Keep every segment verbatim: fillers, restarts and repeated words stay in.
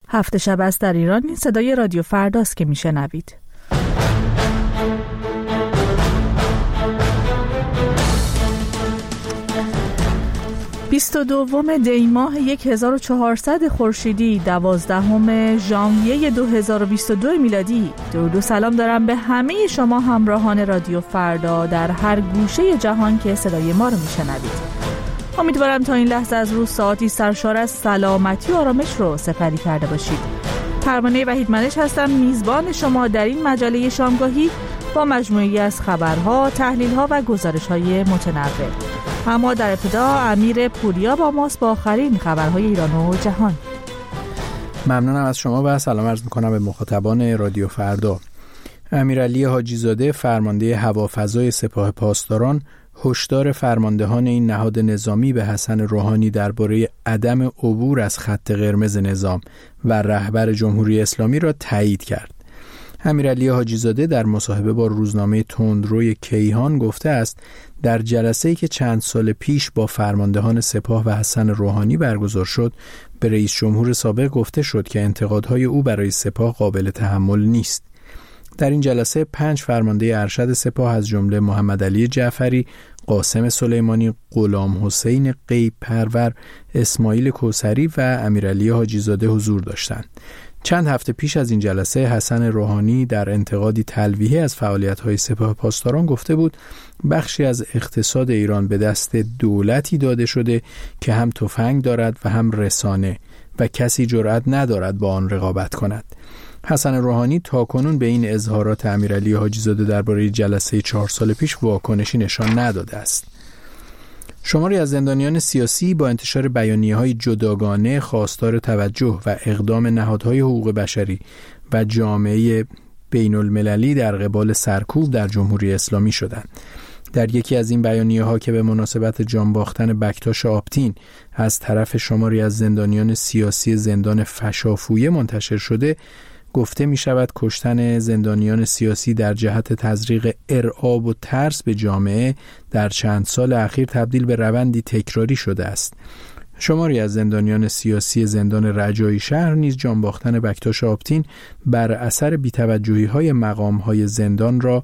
هفت شب است در ایران. این صدای رادیو فرداست که میشنوید. بیست و دوم دی ماه هزار و چهارصد خورشیدی، دوازدهم ژانویه دو هزار و بیست و دو میلادی. درود و سلام دارم به همه شما همراهان رادیو فردا در هر گوشه جهان که صدای ما رو میشنوید. امیدوارم تا این لحظه از روز ساعتی سرشار از سلامتی و آرامش رو سپری کرده باشید. پروانه وحید منش هستم، میزبان شما در این مجله شامگاهی با مجموعه‌ای از خبرها، تحلیل‌ها و گزارش‌های متنوع. اما در ابتدا امیر پوریا با ماست با آخرین خبرهای ایران و جهان. ممنونم از شما و سلام عرض می‌کنم به مخاطبان رادیو فردا. امیرعلی حاجی زاده فرمانده هوافضای سپاه پاسداران هشدار فرماندهان این نهاد نظامی به حسن روحانی درباره عدم عبور از خط قرمز نظام و رهبر جمهوری اسلامی را تایید کرد. امیرعلی حاجی زاده در مصاحبه با روزنامه تندروی کیهان گفته است در جلسه‌ای که چند سال پیش با فرماندهان سپاه و حسن روحانی برگزار شد، به رئیس جمهور سابق گفته شد که انتقادهای او برای سپاه قابل تحمل نیست. در این جلسه پنج فرمانده ارشد سپاه از جمله محمد علی جعفری، قاسم سلیمانی، غلام حسین غیب پرور، اسماعیل کوثری و امیرعلی حاجی زاده حضور داشتند. چند هفته پیش از این جلسه حسن روحانی در انتقادی تلویحی از فعالیت‌های سپاه پاسداران گفته بود بخشی از اقتصاد ایران به دست دولتی داده شده که هم تفنگ دارد و هم رسانه و کسی جرأت ندارد با آن رقابت کند. حسن روحانی تاکنون به این اظهارات امیرعلی حاجی زاده درباره جلسه چهار سال پیش واکنشی نشان نداده است. شماری از زندانیان سیاسی با انتشار بیانیه‌های جداگانه خواستار توجه و اقدام نهادهای حقوق بشری و جامعه بین‌المللی در قبال سرکوب در جمهوری اسلامی شدند. در یکی از این بیانیه‌ها که به مناسبت جان باختن بکتاش آبتین از طرف شماری از زندانیان سیاسی زندان فشافویه منتشر شده، گفته می شود کشتن زندانیان سیاسی در جهت تزریق ارعاب و ترس به جامعه در چند سال اخیر تبدیل به روندی تکراری شده است. شماری از زندانیان سیاسی زندان رجایی شهر نیز جان باختن بکتاش آبتین بر اثر بی‌توجهی‌های مقام‌های زندان را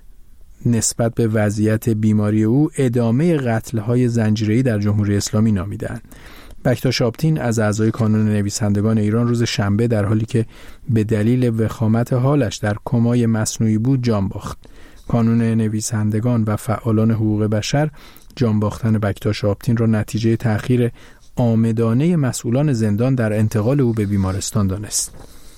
نسبت به وضعیت بیماری او ادامه قتل‌های زنجیره‌ای در جمهوری اسلامی نامیدند. بکتاش آبتین از اعضای کانون نویسندگان ایران روز شنبه در حالی که به دلیل وخامت حالش در کمای مصنوعی بود جان باخت. کانون نویسندگان و فعالان حقوق بشر جان باختن بکتاش آبتین را نتیجه تأخیر عامدانه مسئولان زندان در انتقال او به بیمارستان دانست.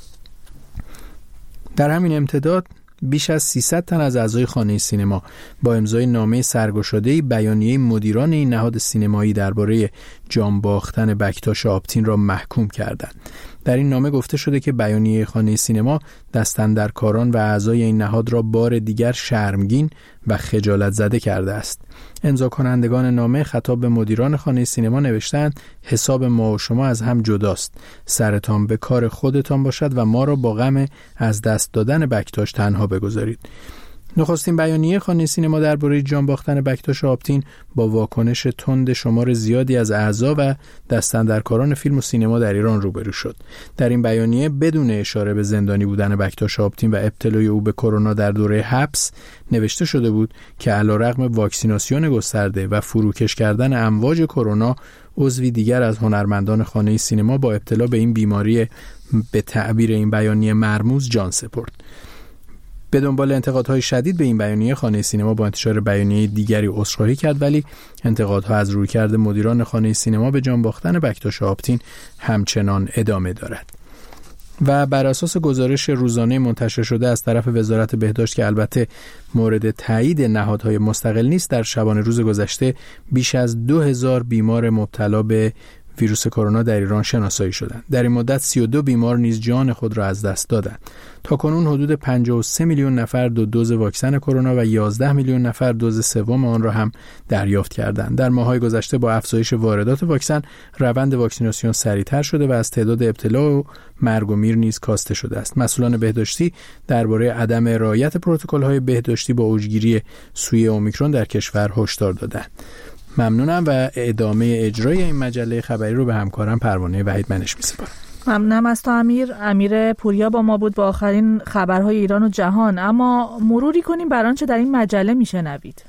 در همین امتداد بیش از سیصد تن از اعضای خانه سینما با امضای نامه سرگشاده‌ای بیانیه مدیران این نهاد سینمایی درباره جان باختن بکتاش آبتین را محکوم کردند. در این نامه گفته شده که بیانیه خانه سینما دستاندرکاران و اعضای این نهاد را بار دیگر شرمگین و خجالت زده کرده است. امضا کنندگان نامه خطاب به مدیران خانه سینما نوشتند حساب ما و شما از هم جداست. سرتان به کار خودتان باشد و ما را با غم از دست دادن بکتاش تنها بگذارید. نخستین بیانیه خانه سینما درباره جان باختن بکتاش آبتین با واکنش تند شمار زیادی از اعضا و دستاندرکاران فیلم و سینما در ایران روبرو شد. در این بیانیه بدون اشاره به زندانی بودن بکتاش آبتین و ابتلای او به کرونا در دوره حبس نوشته شده بود که علیرغم واکسیناسیون گسترده و فروکش کردن امواج کرونا، عضوی دیگر از هنرمندان خانه سینما با ابتلا به این بیماری به تعبیر این بیانیه مرموز جان سپرد. به دنبال انتقادهای شدید به این بیانیه خانه سینما با انتشار بیانیه دیگری عذرخواهی کرد، ولی انتقادها از رویکرد مدیران خانه سینما به جان باختن بکتاش آبتین همچنان ادامه دارد. و بر اساس گزارش روزانه منتشر شده از طرف وزارت بهداشت که البته مورد تایید نهادهای مستقل نیست، در شبانه روز گذشته بیش از دو هزار بیمار مبتلا به ویروس کرونا در ایران شناسایی شدند. در این مدت سی و دو بیمار نیز جان خود را از دست دادند. تاکنون حدود پنجاه و سه میلیون نفر دو دوز واکسن کرونا و یازده میلیون نفر دوز سوم آن را هم دریافت کردند. در ماه‌های گذشته با افزایش واردات واکسن، روند واکسیناسیون سریعتر شده و از تعداد ابتلا و مرگ و میر نیز کاسته شده است. مسئولان بهداشتی درباره عدم رعایت پروتکل‌های بهداشتی با اوجگیری سویه اومیکرون در کشور هشدار دادند. ممنونم و ادامه اجرای این مجله خبری رو به همکارم پروانه وحید منش می‌سپارم. ممنونم از تو امیر. امیر پوریا با ما بود با آخرین خبرهای ایران و جهان. اما مروری کنیم بر آنچه در این مجله میشنوید.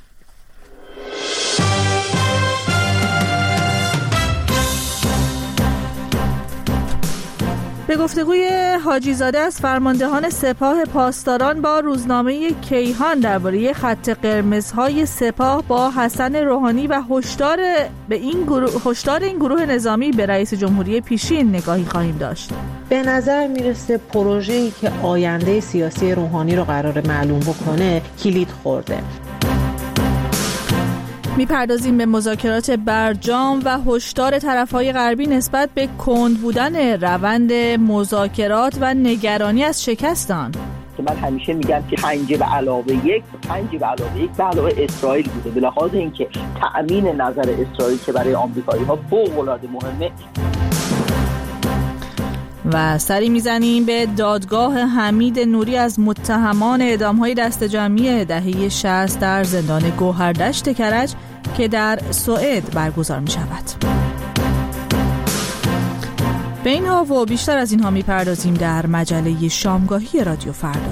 به گفتگوی حاجی زاده از فرماندهان سپاه پاسداران با روزنامه کیهان درباره خط قرمزهای سپاه با حسن روحانی و هشدار به این گروه هشدار این گروه نظامی به رئیس جمهوری پیشین نگاهی خواهیم داشت. به نظر میرسه پروژه‌ای که آینده سیاسی روحانی رو قرار معلوم بکنه کلید خورده. میپردازیم به مذاکرات برجام و هشدار طرفهای غربی نسبت به کند بودن روند مذاکرات و نگرانی از شکست آن. من همیشه میگم که پنج به علاوه یک پنج به علاوه یک به علاوه اسرائیل بوده، به لحاظ اینکه تأمین نظر اسرائیل که برای آمریکایی‌ها فوق‌العاده مهمه. و سری میزنیم به دادگاه حمید نوری از متهمان اعدام‌های دست جمعی دهه شصت در زندان گوهردشت کرج که در سوئد برگزار می شود. به اینها و بیشتر از اینها میپردازیم در مجله شامگاهی رادیو فردا.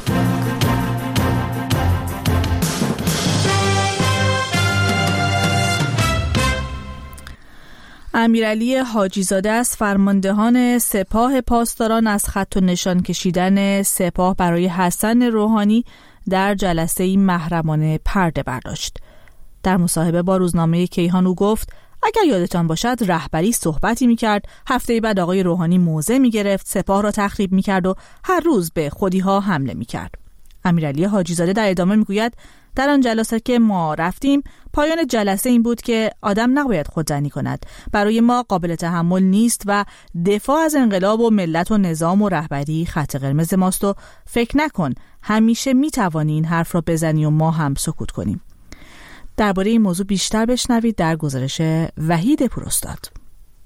امیرعلی حاجی زاده از فرماندهان سپاه پاسداران از خط و نشان کشیدن سپاه برای حسن روحانی در جلسه‌ای محرمانه پرده برداشت. در مصاحبه با روزنامه کیهان او گفت اگر یادتان باشد رهبری صحبتی میکرد، هفته بعد آقای روحانی موضع میگرفت، سپاه را تخریب میکرد و هر روز به خودی‌ها حمله میکرد. امیرعلی حاجی زاده در ادامه میگوید در آن جلسه که ما رفتیم پایان جلسه این بود که آدم نباید خودزنی کند. برای ما قابل تحمل نیست و دفاع از انقلاب و ملت و نظام و رهبری خط قرمز ماست و فکر نکن همیشه میتوانی این حرف را بزنی و ما هم سکوت کنیم. درباره این موضوع بیشتر بشنوید در گزارش وحید پوراستاد.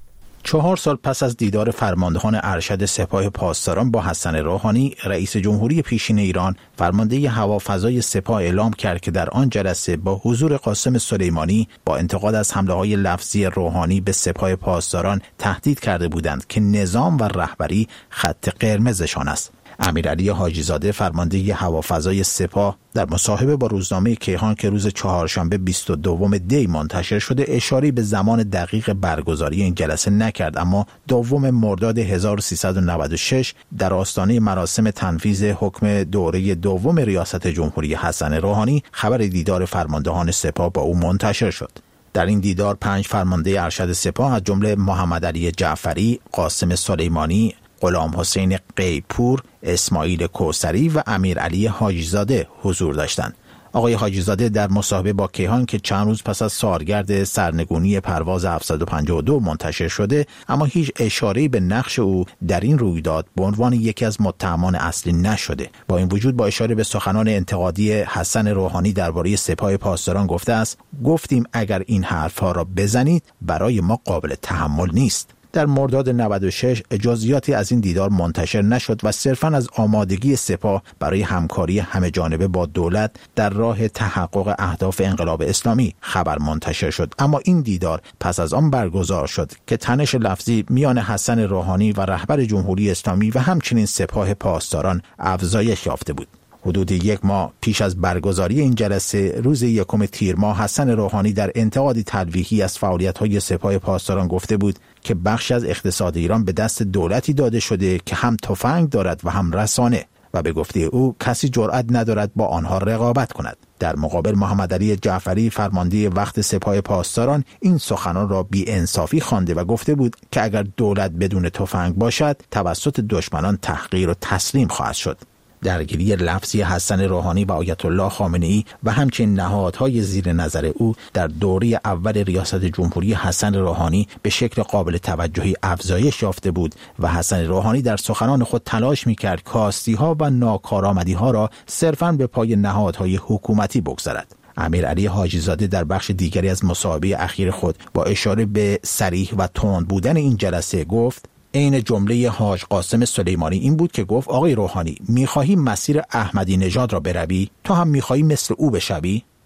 چهار سال پس از دیدار فرماندهان ارشد سپاه پاسداران با حسن روحانی، رئیس جمهوری پیشین ایران فرمانده هوافضای سپاه اعلام کرد که در آن جلسه با حضور قاسم سلیمانی با انتقاد از حمله‌های لفظی روحانی به سپاه پاسداران تهدید کرده بودند که نظام و رهبری خط قرمزشان است. امیرعلی حاجی زاده فرمانده هوافضای سپاه در مصاحبه با روزنامه کیهان که روز چهارشنبه بیست و دوم دی منتشر شده اشاره به زمان دقیق برگزاری این جلسه نکرد، اما دوم مرداد هزار و سیصد و نود و شش در آستانه مراسم تنفیذ حکم دوره دوم ریاست جمهوری حسن روحانی خبر دیدار فرماندهان سپاه با او منتشر شد. در این دیدار پنج فرمانده ارشد سپاه از جمله محمد علی جعفری، قاسم سلیمانی، غلام حسین قیپور، اسماعیل کوثری و امیرعلی حاجی زاده حضور داشتند. آقای حاجی زاده در مصاحبه با کیهان که چند روز پس از سالگرد سرنگونی پرواز هفتصد و پنجاه و دو منتشر شده، اما هیچ اشاره‌ای به نقش او در این رویداد به عنوان یکی از متهمان اصلی نشده. با این وجود با اشاره به سخنان انتقادی حسن روحانی درباره سپاه پاسداران گفته است: گفتیم اگر این حرفها را بزنید برای ما قابل تحمل نیست. در مرداد نود و شش جزئیاتی از این دیدار منتشر نشد و صرفاً از آمادگی سپاه برای همکاری همه جانبه با دولت در راه تحقق اهداف انقلاب اسلامی خبر منتشر شد. اما این دیدار پس از آن برگزار شد که تنش لفظی میان حسن روحانی و رهبر جمهوری اسلامی و همچنین سپاه پاسداران افزایش یافته بود. حدود یک ماه پیش از برگزاری این جلسه روز یکم تیر ماه حسن روحانی در انتقادی تلویحی از فعالیت‌های سپاه پاسداران گفته بود که بخش از اقتصاد ایران به دست دولتی داده شده که هم تفنگ دارد و هم رسانه و به گفته او کسی جرأت ندارد با آنها رقابت کند. در مقابل محمد علی جعفری فرمانده وقت سپاه پاسداران این سخنان را بی انصافی خوانده و گفته بود که اگر دولت بدون تفنگ باشد توسط دشمنان تحقیر و تسلیم خواهد شد. درگیری لفظی حسن روحانی و آیت الله خامنه‌ای و همچنین نهادهای زیر نظر او در دوره اول ریاست جمهوری حسن روحانی به شکل قابل توجهی افزایش یافته بود و حسن روحانی در سخنان خود تلاش می‌کرد کاستی‌ها و ناکارآمدی‌ها را صرفاً به پای نهادهای حکومتی بگذارد. امیرعلی حاجی زاده در بخش دیگری از مصاحبه اخیر خود با اشاره به صریح و تند بودن این جلسه گفت: عین جمله حاج قاسم سلیمانی این بود که گفت آقای روحانی میخواهی مسیر احمدی نژاد را بروی؟ تو هم میخواهی مثل او بشوی؟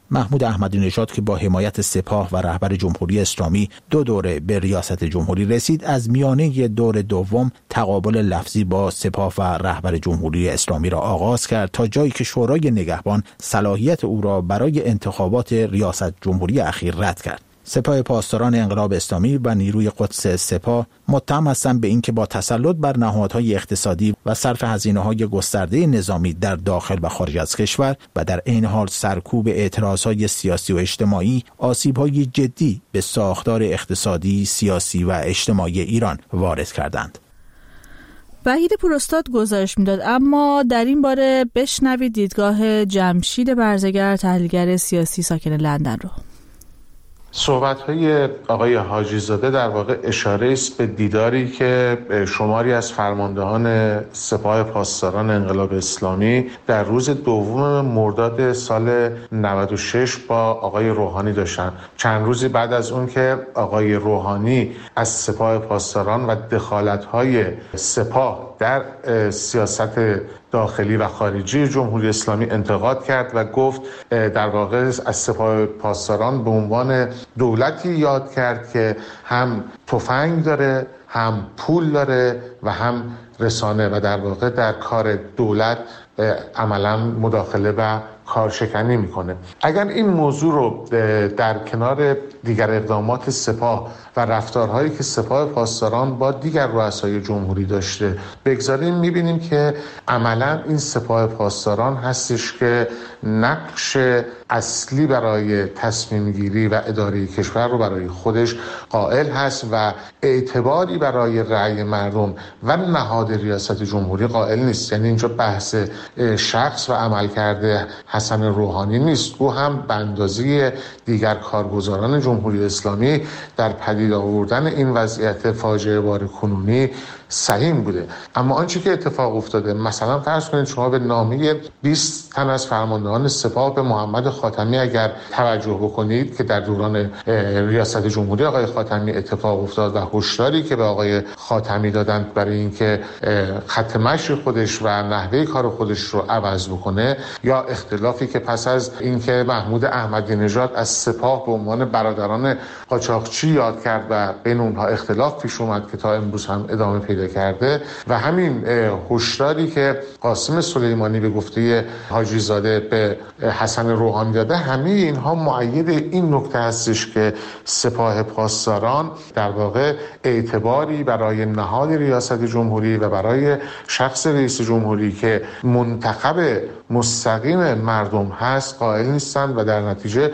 محمود احمدی نژاد که با حمایت سپاه و رهبر جمهوری اسلامی دو دوره به ریاست جمهوری رسید، از میانه دور دوم تقابل لفظی با سپاه و رهبر جمهوری اسلامی را آغاز کرد تا جایی که شورای نگهبان صلاحیت او را برای انتخابات ریاست جمهوری اخیر رد کرد. سپاه پاسداران انقلاب اسلامی و نیروی قدس سپاه متهم هستند به اینکه با تسلط بر نهادهای اقتصادی و صرف هزینه‌های گسترده نظامی در داخل و خارج از کشور و در عین حال سرکوب اعتراضهای سیاسی و اجتماعی آسیب‌های جدی به ساختار اقتصادی، سیاسی و اجتماعی ایران وارد کردند. وحید پوراستاد گزارش میداد. اما در این باره بشنوید دیدگاه جمشید برزگر، تحلیلگر سیاسی ساکن لندن رو. صحبت‌های آقای حاجی زاده در واقع اشاره است به دیداری که شماری از فرماندهان سپاه پاسداران انقلاب اسلامی در روز دوم مرداد سال نود و شش با آقای روحانی داشتن. چند روزی بعد از اون که آقای روحانی از سپاه پاسداران و دخالت‌های سپاه در سیاست داخلی و خارجی جمهوری اسلامی انتقاد کرد و گفت در واقع از سپاه پاسداران به عنوان دولتی یاد کرد که هم تفنگ داره، هم پول داره و هم رسانه و در واقع در کار دولت عملا مداخله و کارشکنی میکنه. اگر این موضوع رو در کنار دیگر اقدامات سپاه و رفتارهایی که سپاه پاسداران با دیگر رؤسای جمهوری داشته بگذاریم، میبینیم که عملا این سپاه پاسداران هستش که نقش اصلی برای تصمیم گیری و اداره کشور رو برای خودش قائل هست و اعتباری برای رأی مردم و نهاد ریاست جمهوری قائل نیست. یعنی اینجا بحث شخص و عملکرد حسن روحانی نیست، او هم به اندازه دیگر کارگزاران جمهوری اسلامی در پدید آوردن این وضعیت فاجعه بار کنونی سهیم بوده. اما آنچه که اتفاق افتاده، مثلا فرض کنید شما به نامه بیست تن از فرماندهان سپاه به محمد خاتمی اگر توجه بکنید که در دوران ریاست جمهوری آقای خاتمی اتفاق افتاد و هشداری که به آقای خاتمی دادند برای اینکه خط مشی خودش و نحوه کار خودش رو عوض بکنه، یا اختلافی که پس از اینکه محمود احمدی نژاد از سپاه به عنوان برادران قاچاقچی یاد کرد و بین اونها اختلاف پیش اومد که تا امروز هم ادامه پیدا کرده، و همین هشداری که قاسم سلیمانی به گفته حاجی زاده به حسن روحانی داده، همه اینها مؤید این نکته هستش که سپاه پاسداران در واقع اعتباری برای نهاد ریاست جمهوری و برای شخص رئیس جمهوری که منتخب مستقیم مردم هست قائل نیستند و در نتیجه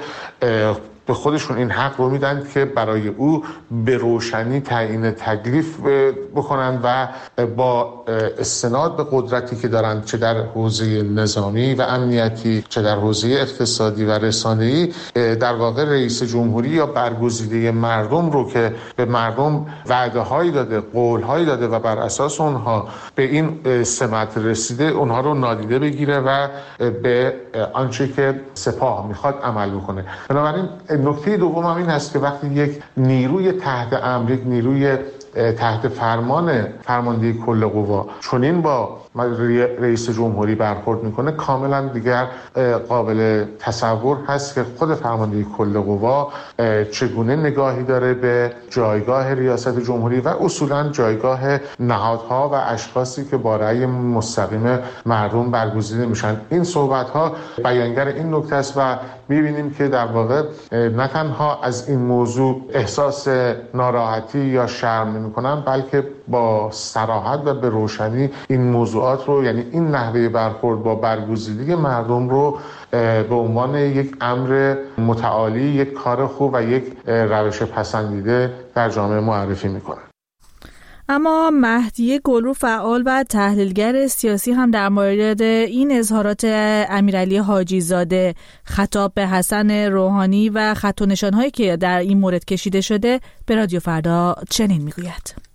به خودشون این حق رو میدن که برای او به روشنی تعیین تکلیف بکنن و با استناد به قدرتی که دارن، چه در حوزه نظامی و امنیتی، چه در حوزه اقتصادی و رسانه‌ای، در واقع رئیس جمهوری یا برگزیده مردم رو که به مردم وعده هایی داده، قول هایی داده و بر اساس اونها به این سمت رسیده، اونها رو نادیده بگیره و به آنچه که سپاه میخواد عمل بکنه. بنابراین نکته دوم هم این هست که وقتی یک نیروی تحت امر، یک نیروی تحت فرمان فرماندهی کل قوا چنین با رئیس جمهوری برخورد میکنه، کاملا دیگر قابل تصور هست که خود فرماندهی کل قوا چگونه نگاهی داره به جایگاه ریاست جمهوری و اصولا جایگاه نهادها و اشخاصی که با رأی مستقیم مردم برگزیده میشن. این صحبت ها بیانگر این نکته است و میبینیم که در واقع نه تنها از این موضوع احساس ناراحتی یا شرم نمیکنن، بلکه با صراحت و به روشنی این موضوعات رو، یعنی این نحوه برخورد با برگزیدگی مردم رو به عنوان یک امر متعالی، یک کار خوب و یک روش پسندیده در جامعه معرفی میکنن. اما مهدی گلرو، فعال و تحلیلگر سیاسی، هم در مورد این اظهارات امیرعلی حاجی زاده خطاب به حسن روحانی و خط و نشان‌هایی که در این مورد کشیده شده به رادیو فردا چنین میگوید: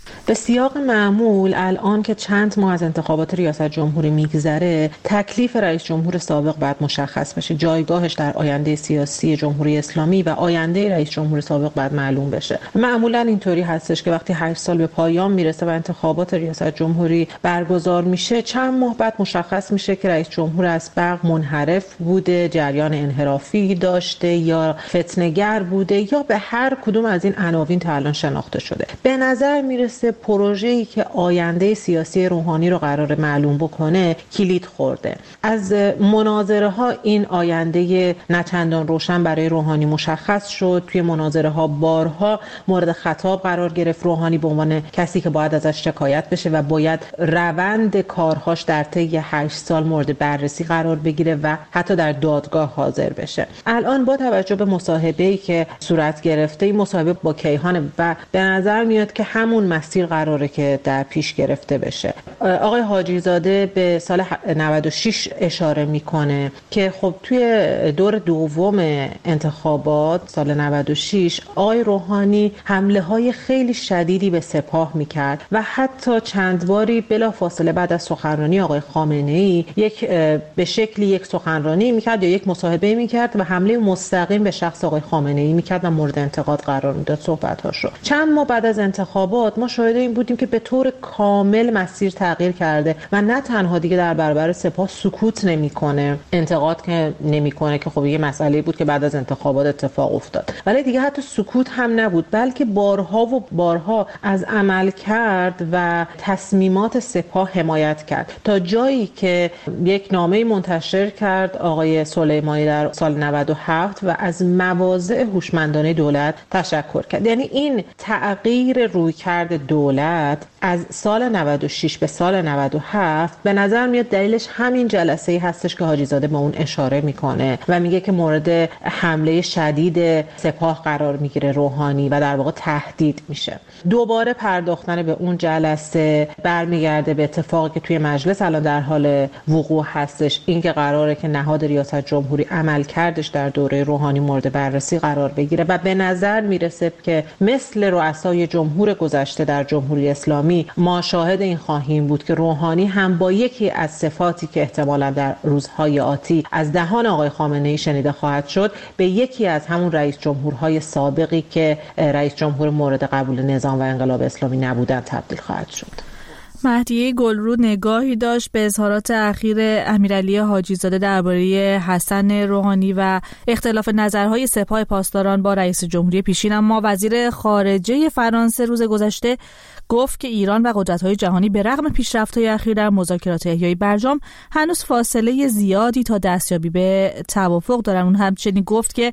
به سیاق معمول الان که چند ماه از انتخابات ریاست جمهوری میگذره، تکلیف رئیس جمهور سابق باید مشخص بشه، جایگاهش در آینده سیاسی جمهوری اسلامی و آینده رئیس جمهور سابق باید معلوم بشه. معمولا اینطوری هستش که وقتی هشت سال به پایان میرسه و انتخابات ریاست جمهوری برگزار میشه، چند ماه بعد مشخص میشه که رئیس جمهور از برق منحرف بوده، جریان انحرافی داشته یا فتنه‌گر بوده یا به هر کدوم از این عناوین تا الان شناخته شده. به نظر میرسه پروژه‌ای که آینده سیاسی روحانی رو قرار معلوم بکنه کلید خورده. از مناظره ها این آینده نچندان روشن برای روحانی مشخص شد. توی مناظره ها بارها مورد خطاب قرار گرفت روحانی به عنوان کسی که باید ازش شکایت بشه و باید روند کارهاش در طی هشت سال مورد بررسی قرار بگیره و حتی در دادگاه حاضر بشه. الان با توجه به مصاحبه‌ای که صورت گرفته، این مصاحبه با کیهان و به نظر میاد که همون مسیر قراره که در پیش گرفته بشه. آقای حاجی زاده به سال نود و شش اشاره میکنه که خب توی دور دوم انتخابات سال نود و شش آقای روحانی حمله های خیلی شدیدی به سپاه میکرد و حتی چند باری بلافاصله بعد از سخنرانی آقای خامنه‌ای یک به شکلی یک سخنرانی میکرد یا یک مصاحبه میکرد و حمله مستقیم به شخص آقای خامنه‌ای میکرد و مورد انتقاد قرار میداد صحبت‌هاش رو. چند ماه بعد از انتخابات ما شاهد این بودیم که به طور کامل مسیر تغییر کرده و نه تنها دیگه در برابر سپاه سکوت نمیکنه، انتقاد که نمیکنه که خب یه مسئله بود که بعد از انتخابات اتفاق افتاد، ولی دیگه حتی سکوت هم نبود، بلکه بارها و بارها از عمل کرد و تصمیمات سپاه حمایت کرد تا جایی که یک نامه منتشر کرد آقای سلیمانی در سال نود و هفت و از مواضع هوشمندانه دولت تشکر کرد. یعنی این تغییر رویکرد دولت از سال نود و شش به سال نود و هفت به نظر میاد دلیلش همین جلسه‌ای هستش که حاجی زاده به اون اشاره میکنه و میگه که مورد حمله شدید سپاه قرار میگیره روحانی و در واقع تهدید میشه. دوباره پرداختن به اون جلسه برمیگرده به اتفاقی که توی مجلس الان در حال وقوع هستش، این که قراره که نهاد ریاست جمهوری عمل کردش در دوره روحانی مورد بررسی قرار بگیره و به نظر میرسه که مثل رؤسای جمهور گذشته در جمهوری اسلامی ما شاهد این خواهیم بود که روحانی هم با یکی از صفاتی که احتمالاً در روزهای آتی از دهان آقای خامنه‌ای شنیده خواهد شد به یکی از همون رئیس جمهورهای سابقی که رئیس جمهور مورد قبول نظام و انقلاب اسلامی نبودن تبدیل خواهد شد. مهدیه گلرو نگاهی داشت به اظهارات اخیر امیرعلی حاجی زاده درباره حسن روحانی و اختلاف نظرهای سپاه پاسداران با رئیس جمهوری پیشین. اما وزیر خارجه فرانسه روز گذشته گفت که ایران و قدرت‌های جهانی به رغم پیشرفت‌های اخیر در مذاکرات احیای برجام هنوز فاصله زیادی تا دستیابی به توافق دارن. اون همچنین گفت که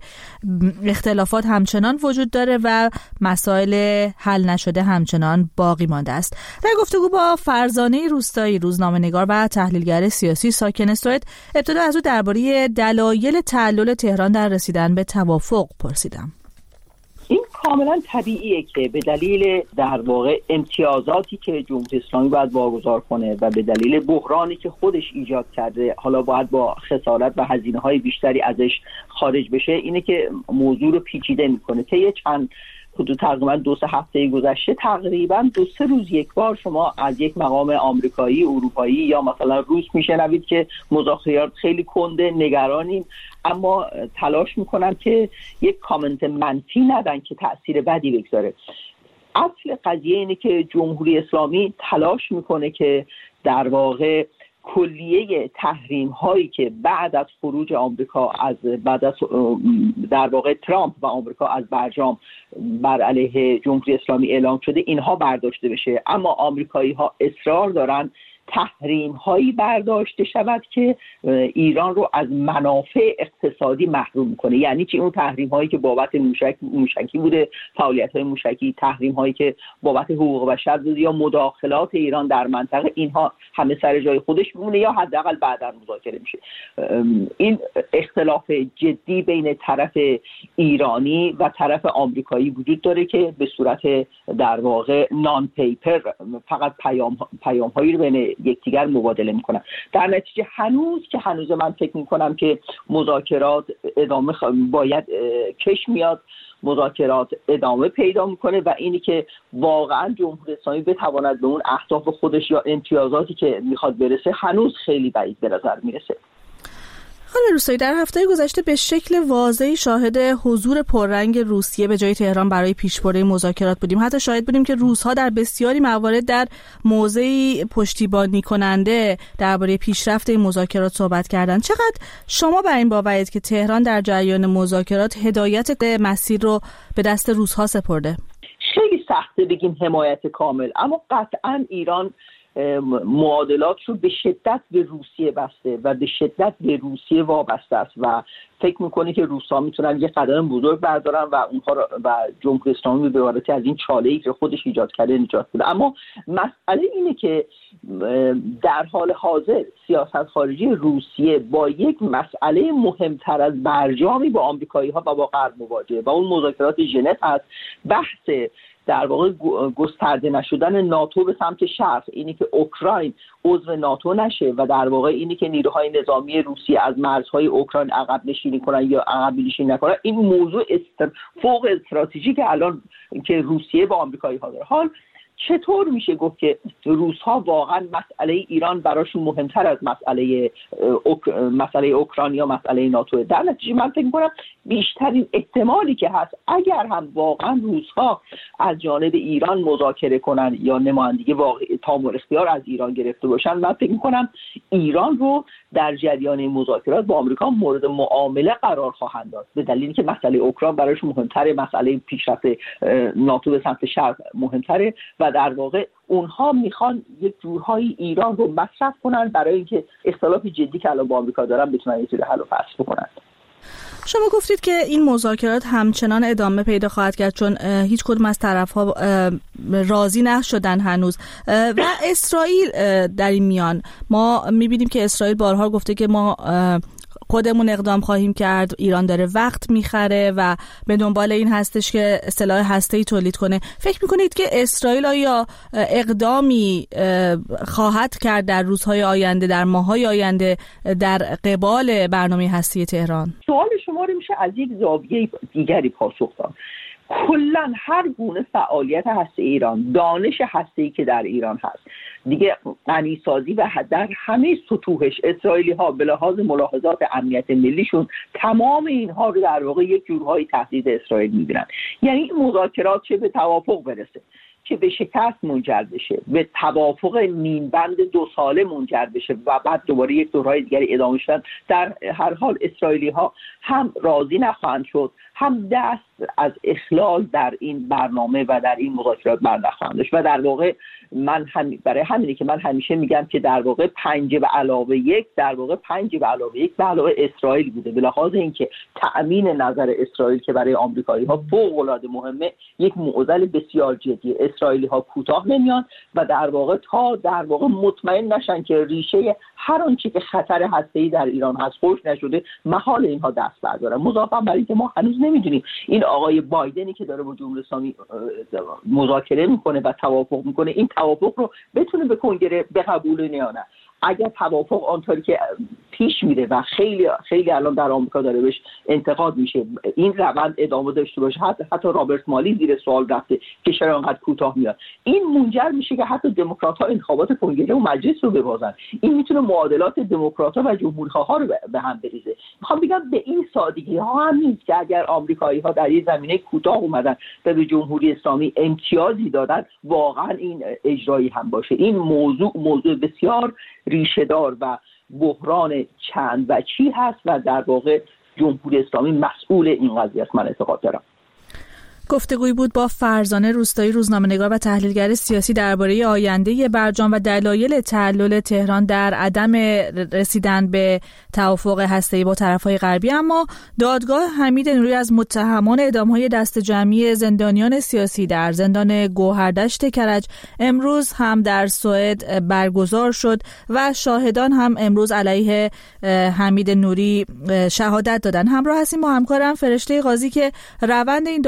اختلافات همچنان وجود داره و مسائل حل نشده همچنان باقی مانده است. در گفتگو با فرزانه روستایی، روزنامه‌نگار و تحلیلگر سیاسی ساکن سوئد، ابتدا از او درباره دلایل تعلل تهران در رسیدن به توافق پرسیدم. این کاملا طبیعیه که به دلیل در واقع امتیازاتی که جمهوری اسلامی باید واگذار کنه و به دلیل بحرانی که خودش ایجاد کرده حالا باید با خسارت و هزینه‌های بیشتری ازش خارج بشه، اینه که موضوع رو پیچیده میکنه. طی چند حدود تقریبا دو سه هفته گذشته تقریبا دو سه روز یک بار شما از یک مقام آمریکایی، اروپایی یا مثلا روس میشنوید که مذاکرات خیلی کنده، نگرانیم، اما تلاش میکنن که یک کامنت منفی ندن که تأثیر بدی بگذاره. اصل قضیه اینه که جمهوری اسلامی تلاش میکنه که در واقع کلیه تحریم هایی که بعد از خروج آمریکا از بعد از در واقع ترامپ و آمریکا از برجام بر علیه جمهوری اسلامی اعلام شده اینها برداشته بشه، اما آمریکایی ها اصرار دارن تحریم هایی برداشته شود که ایران رو از منافع اقتصادی محروم کنه. یعنی چی؟ اون تحریم هایی که بابت موشک موشکی بوده، فعالیت های موشکی، تحریم هایی که بابت حقوق بشر بوده یا مداخلات ایران در منطقه، اینها همه سر جای خودش میمونه یا حداقل بعداً مذاکره میشه. این اختلاف جدی بین طرف ایرانی و طرف آمریکایی وجود داره که به صورت در واقع نان پیپر فقط پیام پیام هایی رو بین یکدیگر مبادله میکنن. در نتیجه هنوز که هنوز من فکر میکنم که مذاکرات ادامه خ... باید کش میاد، مذاکرات ادامه پیدا میکنه و اینی که واقعا جمهوری اسلامی بتواند به اون اهداف خودش یا امتیازاتی که میخواد برسه هنوز خیلی بعید به نظر میرسه. خانم روستایی، در هفته گذشته به شکل واضحی شاهد حضور پررنگ روسیه به جای تهران برای پیشبرد مذاکرات بودیم. حتی شاهد بودیم که روس‌ها در بسیاری موارد در موضعی پشتیبانی کننده درباره پیشرفت این مذاکرات صحبت کردند. چقدر شما بر این باورید که تهران در جریان مذاکرات هدایت مسیر رو به دست روس‌ها سپرده؟ خیلی سخته بگیم حمایت کامل، اما قطعاً ایران معادلات رو به شدت به روسیه بسته و به شدت به روسیه وابسته است و فکر میکنه که روس‌ها میتونن یه قدم بزرگ بردارن و اونها را و جمهوری اسلامی به عبارتی از این چاله‌ای که خودش ایجاد کرده نجات بده. اما مسئله اینه که در حال حاضر سیاست خارجی روسیه با یک مسئله مهمتر از برجامی با آمریکایی‌ها و با غرب مواجهه و اون مذاکرات ژنو است. بحث در واقع گسترده نشدن ناتو به سمت شرق، اینی که اوکراین عضو ناتو نشه و در واقع اینی که نیروهای نظامی روسیه از مرزهای اوکراین عقب نشینی کنن یا عقب نشینی نکنن، این موضوع استر... فوق استراتژیک که الان که روسیه با آمریکایی‌ها داره. حال چطور میشه گفت که روس‌ها واقعا مسئله ایران براشون مهمتر از مسئله اوک... مسئله اوکراین یا مسئله ناتو؟ در نتیجه من فکر می‌کنم بیشترین احتمالی که هست اگر هم واقعا روس‌ها از جانب ایران مذاکره کنن یا نمایندگی واقعی تام اختیار از ایران گرفته باشن، من فکر می‌کنم ایران رو در جریان مذاکرات با آمریکا مورد معامله قرار خواهند داد، به دلیلی که مسئله اوکراین براشون مهمتره، مسئله پیشرفت ناتو به سمت شرق مهمتره و در واقع اونها میخوان یک جورهایی ایران رو مصرف کنن برای اینکه اختلاف جدی که الان با آمریکا دارن بتونن یه جوری حل و فصل بکنن. شما گفتید که این مذاکرات همچنان ادامه پیدا خواهد کرد چون هیچ کدوم از طرف‌ها راضی نشدن هنوز و اسرائیل در این میان ما می‌بینیم که اسرائیل بارها گفته که ما خودمون اقدام خواهیم کرد، ایران داره وقت میخره و به دنبال این هستش که سلاح هسته‌ای تولید کنه. فکر میکنید که اسرائیل آیا اقدامی خواهد کرد در روزهای آینده، در ماه‌های آینده در قبال برنامه هسته‌ای تهران؟ سوال شما رو میشه از یک زاویه دیگری پاسخ داد. کلاً هر گونه فعالیت هسته ایران، دانش هسته‌ای که در ایران هست دیگه، غنیسازی و در همه سطوحش اسرائیلی ها به لحاظ ملاحظات امنیت ملیشون تمام اینها رو در واقع یک جورهای تهدید اسرائیل میبینن. یعنی این مذاکرات چه به توافق برسه، که به شکست منجر بشه، به توافق نیمبند دو ساله منجر بشه و بعد دوباره یک دورهای دیگری ادامه شدن، در هر حال اسرائیلی ها هم راضی نخواهند شد، هم دست از اخلال در این برنامه و در این مذاکرات بر نخواهند داشت و در واقع من هم برای همینه که من همیشه میگم که در واقع پنج به علاوه یک در واقع پنج به علاوه یک به علاوه اسرائیل بوده، به لحاظ اینکه تأمین نظر اسرائیل که برای آمریکایی ها فوق العاده مهمه، یک معضل بسیار جدی. اسرائیلی ها کوتاه نمیان و در واقع تا در واقع مطمئن نشن که ریشه هر آنچه که خطر هسته‌ای در ایران هست خشک نشده، محال اینها دست بردارن. مضافاً بر اینکه ما هنوز نمیدونیم این آقای بایدنی که داره با جمهوری اسلامی مذاکره میکنه و توافق میکنه، این توافق رو بتونه به کنگره بقبوله یا نه. اگر توافق آنطوری که پیش میره و خیلی خیلی الان در آمریکا داره بهش انتقاد میشه، این روند ادامه داشته باشه، حتی حتی رابرت مالی زیر سوال رفته که چرا انقدر کوتاه میاد، این منجر میشه که حتی دموکرات‌ها انتخابات کنگره و مجلس رو ببازن. این میتونه معادلات دموکرات‌ها و جمهوری‌خواها رو به هم بریزه. میخوام بگم به این سادگی ها هم نیست که اگر آمریکایی‌ها در یه زمینه کوتاه اومدن و به جمهوری اسلامی امتیازی دادن واقعا این اجرایی هم باشه. این موضوع موضوع بسیار ریشه‌دار و بحران چند وجهی هست و در واقع جمهوری اسلامی مسئول این قضیه است، من اعتقاد دارم. گفتگویی بود با فرزانه روستایی، روزنامه‌نگار و تحلیلگر سیاسی درباره آینده برجام و دلایل تعلل تهران در عدم رسیدن به توافق هسته‌ای با طرف‌های غربی. اما دادگاه حمید نوری از متهمان اعدام‌های دست جمعی زندانیان سیاسی در زندان گوهردشت کرج امروز هم در سوئد برگزار شد و شاهدان هم امروز علیه حمید نوری شهادت دادن. همراه هستیم با همکارم فرشته قاضی که روند این دادگاه رو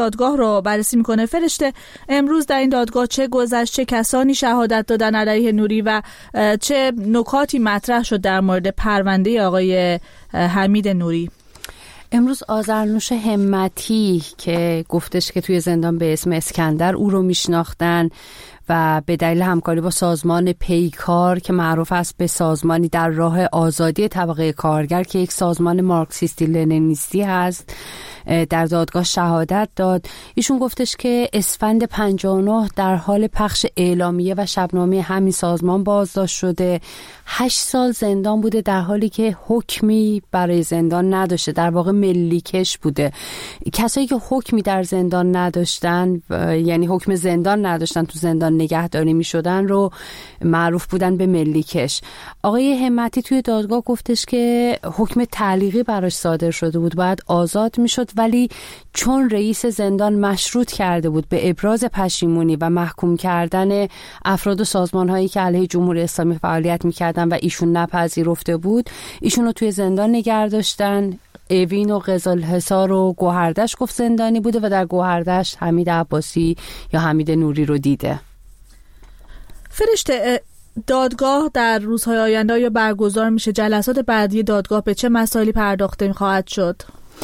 رو بررسی میکنه. فرشته، امروز در این دادگاه چه گذشت، چه کسانی شهادت دادن علیه نوری و چه نکاتی مطرح شد در مورد پرونده آقای حمید نوری؟ امروز آذرنوش همتی که گفتش که توی زندان به اسم اسکندر او رو میشناختن و به دلیل همکاری با سازمان پیکار که معروف است به سازمانی در راه آزادی طبقه کارگر که یک سازمان مارکسیستی لنینیستی هست، در دادگاه شهادت داد. ایشون گفتش که اسفند پنجاه و نه در حال پخش اعلامیه و شبنامه همین سازمان بازداشت شده. هشت سال زندان بوده در حالی که حکمی برای زندان نداشته، در واقع ملی کش بوده. کسایی که حکمی در زندان نداشتن، یعنی حکم زندان نداشتن، تو زندان نگهداری می شدن رو معروف بودن به ملی کش. آقای همتی توی دادگاه گفتش که حکم تعلیقی براش صادر شده بود، باید آزاد می شد، ولی چون رئیس زندان مشروط کرده بود به ابراز پشیمونی و محکوم کردن افراد و سازمان‌هایی که علیه جمهوری اسلامی فعالیت می‌کردن و ایشون نپذیرفته بود، ایشون رو توی زندان نگه داشتن. اوین و قزلحصار و گوهردشت گفت زندانی بوده و در گوهردشت حمید عباسی یا حمید نوری رو دیده. فرشته، دادگاه در روزهای آینده یا برگزار میشه؟ جلسات بعدی دادگاه به چه مسائلی پرداخته خواهد شد؟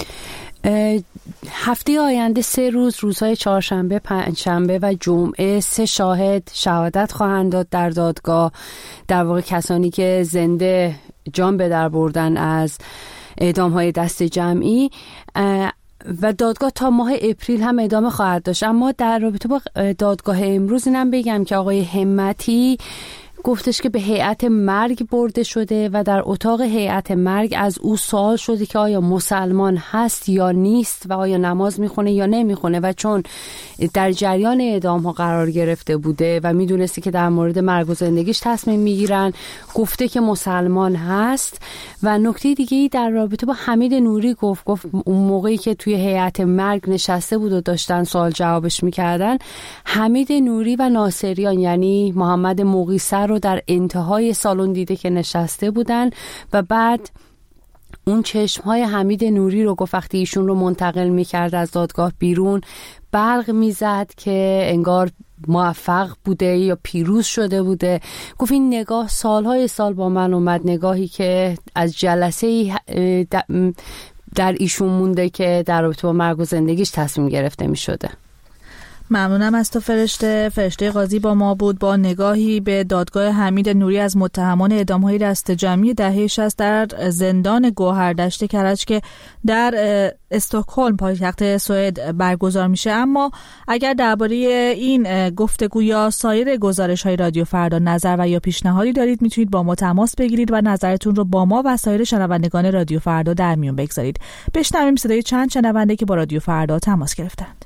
هفته آینده سه روز، روزهای چهارشنبه، پنجشنبه و جمعه، سه شاهد شهادت خواهند داد در دادگاه، در واقع کسانی که زنده جان به در بردن از اعدام‌های دست جمعی، و دادگاه تا ماه اپریل هم ادامه خواهد داشت. اما در رابطه با دادگاه امروز اینم بگم که آقای همتی گفتش که به هیئت مرگ برده شده و در اتاق هیئت مرگ از او سوال شده که آیا مسلمان هست یا نیست و آیا نماز میخونه یا نمیخونه، و چون در جریان اعدام ها قرار گرفته بوده و میدونسته که در مورد مرگ و زندگیش تصمیم میگیرن، گفته که مسلمان هست. و نکته دیگه در رابطه با حمید نوری گفت گفت اون موقعی که توی هیئت مرگ نشسته بود و داشتن سوال جوابش میکردن، حمید نوری و ناصریان یعنی محمد مقیسر رو در انتهای سالن دیده که نشسته بودن و بعد اون چشمهای حمید نوری رو گفت وقتی ایشون رو منتقل میکرد از دادگاه بیرون برق میزد که انگار موفق بوده یا پیروز شده بوده. گفت این نگاه سالهای سال با من اومد، نگاهی که از جلسه در ایشون مونده که در رابطه با مرگ و زندگیش تصمیم گرفته میشده. ممنونم از تو فرشته. فرشته قاضی با ما بود با نگاهی به دادگاه حمید نوری از متهمان اعدام‌های دست جمعی دهه شصت در زندان گوهردشت کرج که در استکهلم پایتخت سوئد برگزار میشه. اما اگر درباره این گفتگو یا سایر گزارش‌های رادیو فردا نظر و یا پیشنهادی دارید میتونید با ما تماس بگیرید و نظرتون رو با ما و سایر شنوندگان رادیو فردا در میون بگذارید. بشنویم صدای چند شنونده که با رادیو فردا تماس گرفتند.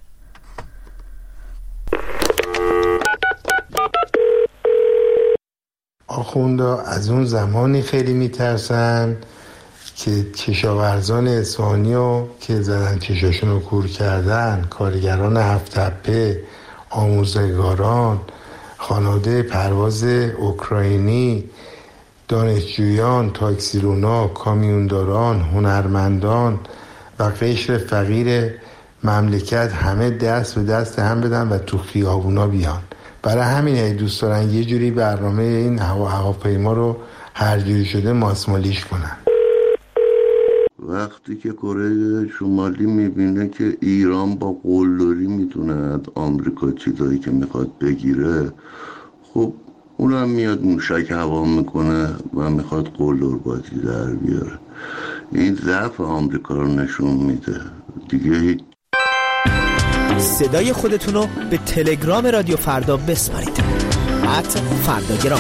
آخوندا از اون زمانی خیلی میترسن که کشاورزان اصفهانی رو که زدن چشاشون رو کور کردن، کارگران هفت تپه، آموزگاران، خانواده پرواز اوکراینی، دانشجویان، تاکسیرونا، کامیونداران، هنرمندان و قشر فقیر مملکت همه دست به دست هم بدن و تو خیابونا بیان. برای همین دوست دارن یه جوری برنامه این هوا هواپیما رو هر جوری شده ماسمالیش کنن. وقتی که کره شمالی میبینه که ایران با قلدری میتونه آمریکا چیزایی که میخواد بگیره، خب اونم میاد موشک هوا میکنه و میخواد قلدر بازی در بیاره. این ضعف آمریکا رو نشون میده دیگه. صدای خودتون رو به تلگرام رادیو فردا بسپارید. ات فرداگرام.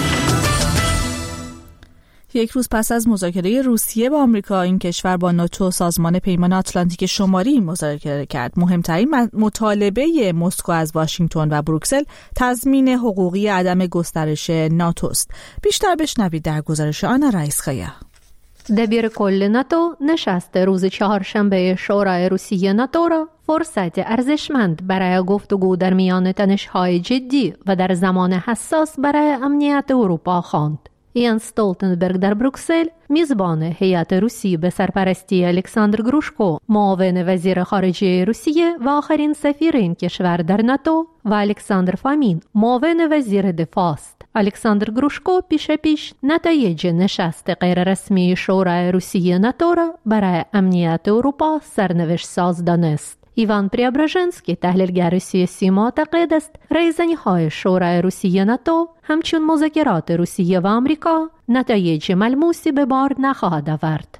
یک روز پس از مذاکره روسیه با آمریکا، این کشور با ناتو سازمان پیمان آتلانتیک شمالی مذاکره کرد. مهمترین مطالبه مسکو از واشنگتن و بروکسل تضمین حقوقی عدم گسترش ناتو است. بیشتر بشنوید در گزارش آنا رئیسخیا. دبیر کل ناتو نشست روز چهارشنبه شورای روسیه ناتو را فرصت ارزشمند برای گفتگو در میان تنش‌های جدی و در زمان حساس برای امنیت اروپا خواند. یانس استولتنبرگ در بروکسل میزبان هیئت روسی به سرپرستی الکساندر گروشکو معاون وزیر خارجه روسیه و آخرین سفیر این کشور در ناتو و الکساندر فامین معاون وزیر دفاع است. الکساندر گروشکو پیش پیش نتایج نشست غیررسمی شورای روسیه ناتو را برای امنیت اروپا سرنوشت ساز دانست. ایوان پریابراژنسکی تحلیلگر سیاسی معتقد است رایزنی‌های شورای روسیه ناتو همچون مذاکرات روسیه و آمریکا نتایج ملموسی به بار نخواهد آورد.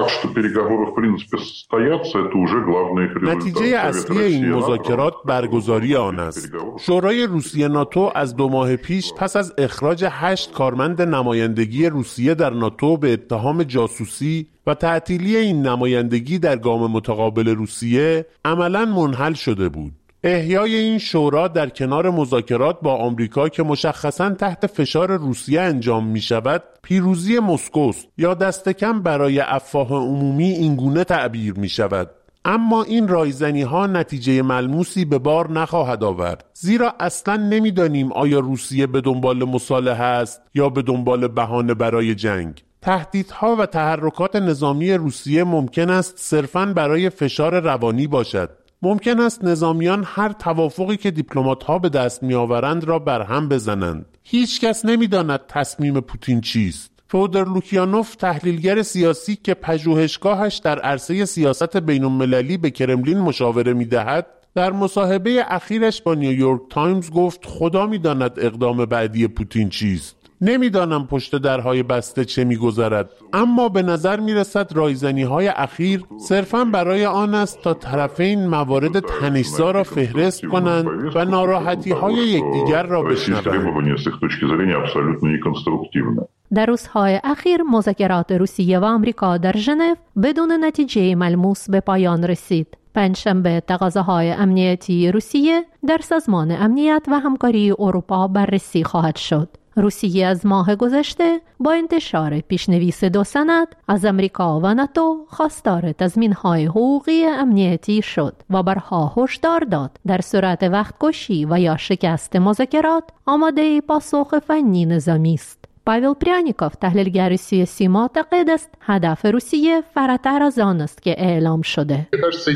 نتیجه اصلی این مذاکرات برگزاری آن است. شورای روسیه ناتو از دو ماه پیش پس از اخراج هشت کارمند نمایندگی روسیه در ناتو به اتهام جاسوسی و تعطیلی این نمایندگی در گام متقابل روسیه عملاً منحل شده بود. احیای این شورا در کنار مذاکرات با آمریکا که مشخصاً تحت فشار روسیه انجام می شود پیروزی مسکوست یا دست کم برای افواه عمومی اینگونه تعبیر می شود. اما این رایزنی ها نتیجه ملموسی به بار نخواهد آورد، زیرا اصلاً نمیدانیم آیا روسیه به دنبال مصالحه است یا به دنبال بهانه برای جنگ. تهدیدها و تحرکات نظامی روسیه ممکن است صرفاً برای فشار روانی باشد. ممکن است نظامیان هر توافقی که دیپلمات‌ها به دست می‌آورند را برهم بزنند. هیچ کس نمی‌داند تصمیم پوتین چیست. فودور لوکیانوف تحلیلگر سیاسی که پژوهشگاهش در عرصه سیاست بین‌المللی به کرملین مشاوره می‌دهد، در مصاحبه اخیرش با نیویورک تایمز گفت خدا می‌داند اقدام بعدی پوتین چیست. نمیدانم پشت درهای بسته چه میگذرد، اما به نظر میرسد رایزنی‌های اخیر صرفاً برای آن است تا طرفین موارد تنش‌زا را فهرست کنند و ناراحتی‌های یکدیگر را بشنوند. در روزهای اخیر مذاکرات روسیه و آمریکا در ژنو بدون نتیجه ملموس به پایان رسید. پنجشنبه تقاضاهای امنیتی روسیه در سازمان امنیت و همکاری اروپا بررسی خواهد شد. روسیه از ماه گذشته با انتشار پیشنویس دو سند از امریکا و ناتو خواستار تضمین‌های حقوقی امنیتی شد و برها هشدار داد در صورت وقت‌کشی و یا شکست مذاکرات آماده پاسخ فنی نظامی است. پاول پریانیکوف تحلیلگر سیاسی معتقد است هدف روسیه فراتر از آن است که اعلام شده.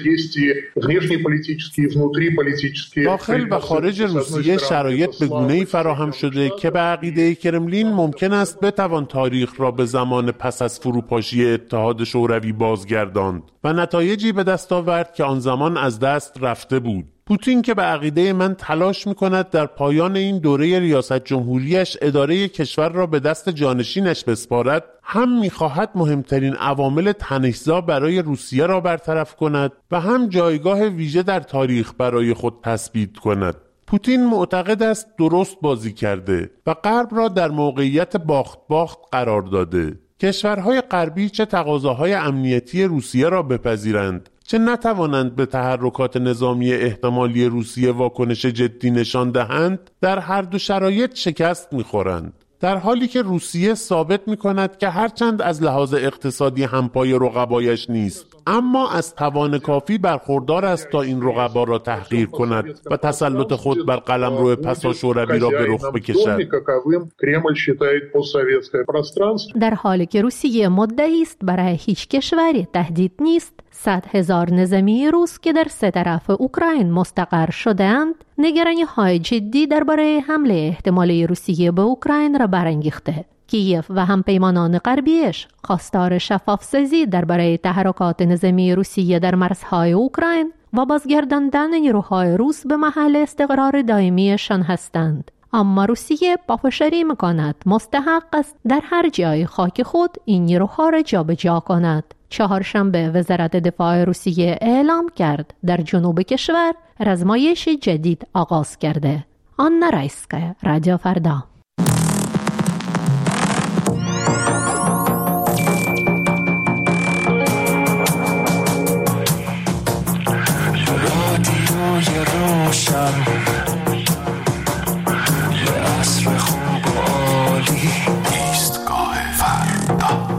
داخل و خارج روسیه شرایط به گونه‌ای فراهم شده که به عقیده کرملین ممکن است بتوان تاریخ را به زمان پس از فروپاشی اتحاد شوروی بازگرداند و نتایجی به دست آورد که آن زمان از دست رفته بود. پوتین که به عقیده من تلاش می‌کند در پایان این دوره ریاست جمهوریش اداره کشور را به دست جانشینش بسپارد، هم می‌خواهد مهمترین عوامل تنش‌زا برای روسیه را برطرف کند و هم جایگاه ویژه در تاریخ برای خود تثبیت کند. پوتین معتقد است درست بازی کرده و غرب را در موقعیت باخت باخت قرار داده. کشورهای غربی چه تقاضاهای امنیتی روسیه را بپذیرند، چه نتوانند به تحرکات نظامی احتمالی روسیه واکنش جدی نشان دهند، در هر دو شرایط شکست می‌خورند. در حالی که روسیه ثابت می‌کند که هرچند از لحاظ اقتصادی همپای رقبایش نیست، اما از توان کافی برخوردار است تا این رقبا را تحقیر کند و تسلط خود بر قلمرو پسا شوروی را به رخ بکشد. در حالی که روسیه مدعی است برای هیچ کشوری تهدید نیست، صد هزار نظامی روس که در سه طرف اوکراین مستقر شده‌اند، نگرانی‌های جدی درباره حمله احتمالی روسیه به اوکراین را برانگیخته. کیف و همپیمانان غربیش خواستار شفاف‌سازی درباره تحرکات نظامی روسیه در مرزهای اوکراین و بازگرداندن نیروهای روس به محل استقرار دائمیشان هستند. اما روسیه پافشاری می‌کند مستحق است در هر جای خاک خود این نیروها را جابجا کند. چهارشنبه وزارت دفاع روسیه اعلام کرد در جنوب کشور رزمایش جدید آغاز کرده. آنا رایسکا، رادیو فردا. رادیوی روشن یه عصر خوب و عالی، ایستگاه فردا.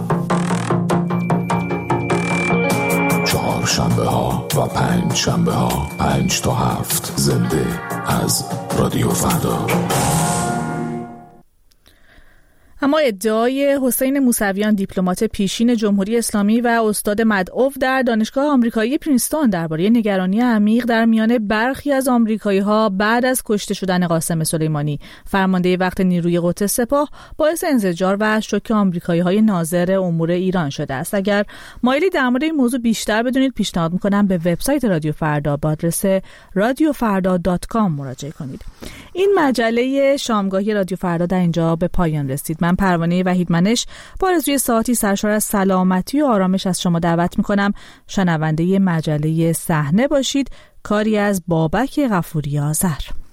شنبه ها و پنج شنبه ها پنج تا هفت زنده از رادیو فردا. اما ادعای حسین موسویان دیپلمات پیشین جمهوری اسلامی و استاد مدعو در دانشگاه آمریکایی پرینستون درباره نگرانی عمیق در میان برخی از آمریکایی‌ها بعد از کشته شدن قاسم سلیمانی فرمانده وقت نیروی قدس سپاه باعث انزجار و شوک آمریکایی‌های ناظر امور ایران شده است. اگر مایلی در مورد این موضوع بیشتر بدونید پیشنهاد می‌کنم به وبسایت رادیو فردا با آدرس رادیو فردا دات کام مراجعه کنید. این مجله شامگاهی رادیو فردا در اینجا به پایان رسید. من پروانه وحیدمنش با آرزوی ساعتی سرشار از سلامتی و آرامش از شما دعوت میکنم شنونده مجله صحنه باشید. کاری از بابک غفوری آذر.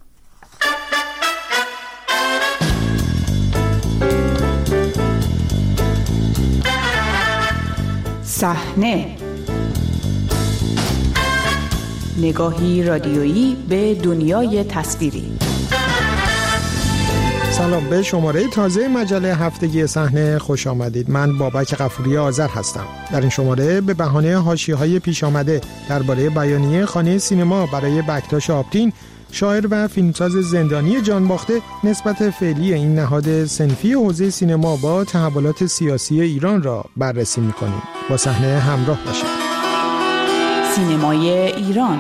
صحنه، نگاهی رادیویی به دنیای تصویری. سلام، به شماره تازه مجله هفتگی صحنه خوش آمدید. من بابک غفوری آذر هستم. در این شماره به بهانه حاشیه‌های پیش آمده درباره بیانیه خانه سینما برای بکتاش آپتین، شاعر و فیلمساز زندانی جانباخته، نسبت فعلی این نهاد صنفی حوزه سینما با تحولات سیاسی ایران را بررسی می‌کنیم. با صحنه همراه باشید. سینمای ایران.